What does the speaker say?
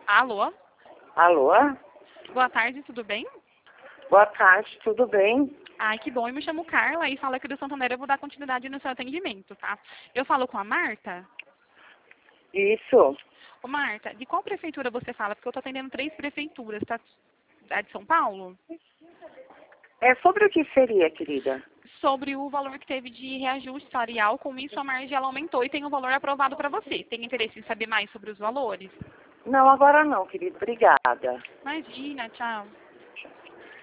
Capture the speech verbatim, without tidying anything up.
Alô? Alô? Boa tarde, tudo bem? Boa tarde, tudo bem? Ai, que bom. Eu me chamo Carla e falo aqui do Santander. Eu vou dar continuidade no seu atendimento, tá? Eu falo com a Marta. Isso. Ô, Marta, de qual prefeitura você fala? Porque eu tô atendendo três prefeituras, tá? Da de São Paulo? É sobre o que seria, querida? Sobre o valor que teve de reajuste salarial, com isso a margem ela aumentou e tem um valor aprovado para você. Tem interesse em saber mais sobre os valores? Não, agora não, querida. Obrigada. Imagina, tchau.